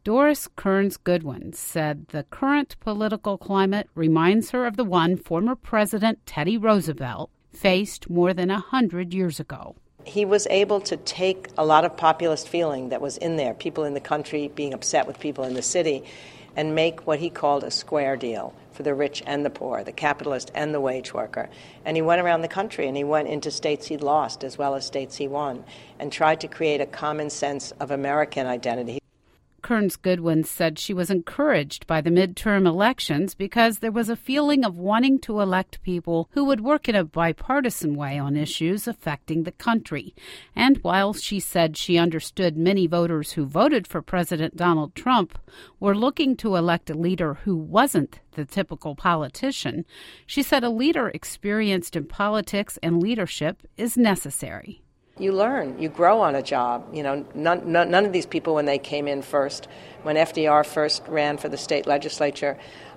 Doris Kearns Goodwin said the current political climate reminds her of the one former President Teddy Roosevelt faced more than 100 years ago. He was able to take a lot of populist feeling that was in there, people in the country being upset with people in the city, and make what he called a square deal for the rich and the poor, the capitalist and the wage worker. And he went around the country, and he went into states he'd lost as well as states he won, and tried to create a common sense of American identity. Kearns Goodwin said she was encouraged by the midterm elections because there was a feeling of wanting to elect people who would work in a bipartisan way on issues affecting the country. And while she said she understood many voters who voted for President Donald Trump were looking to elect a leader who wasn't the typical politician, she said a leader experienced in politics and leadership is necessary. You learn, you grow on a job. You know, none of these people, when they came in first, when FDR first ran for the state legislature,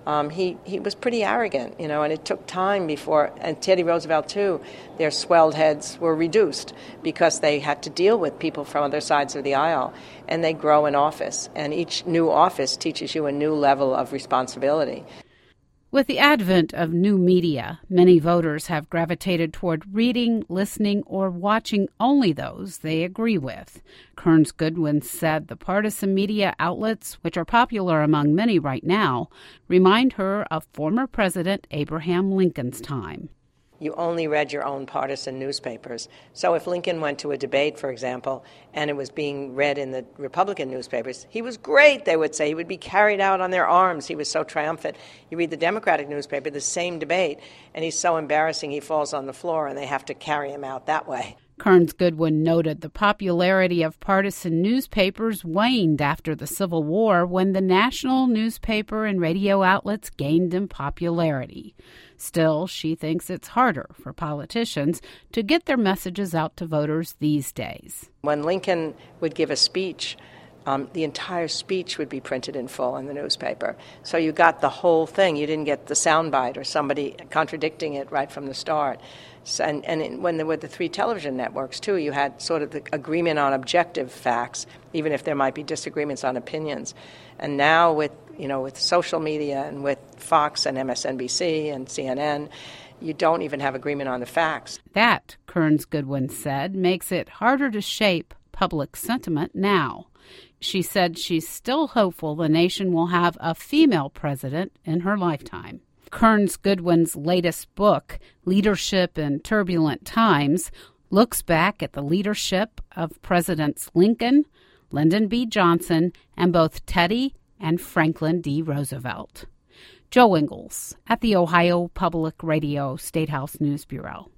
he was pretty arrogant, you know, and it took time before, and Teddy Roosevelt too, their swelled heads were reduced because they had to deal with people from other sides of the aisle, and they grow in office, and each new office teaches you a new level of responsibility. With the advent of new media, many voters have gravitated toward reading, listening, or watching only those they agree with. Kearns Goodwin said the partisan media outlets, which are popular among many right now, remind her of former President Abraham Lincoln's time. You only read your own partisan newspapers. So if Lincoln went to a debate, for example, and it was being read in the Republican newspapers, he was great, they would say. He would be carried out on their arms. He was so triumphant. You read the Democratic newspaper, the same debate, and he's so embarrassing he falls on the floor and they have to carry him out that way. Kearns Goodwin noted the popularity of partisan newspapers waned after the Civil War when the national newspaper and radio outlets gained in popularity. Still, she thinks it's harder for politicians to get their messages out to voters these days. When Lincoln would give a speech, the entire speech would be printed in full in the newspaper. So you got the whole thing. You didn't get the soundbite or somebody contradicting it right from the start. So, when there were the three television networks, too, you had sort of the agreement on objective facts, even if there might be disagreements on opinions. And now with social media and with Fox and MSNBC and CNN, you don't even have agreement on the facts. That, Kearns Goodwin said, makes it harder to shape public sentiment now. She said she's still hopeful the nation will have a female president in her lifetime. Kearns Goodwin's latest book, Leadership in Turbulent Times, looks back at the leadership of Presidents Lincoln, Lyndon B. Johnson, and both Teddy and Franklin D. Roosevelt. Joe Ingles at the Ohio Public Radio Statehouse News Bureau.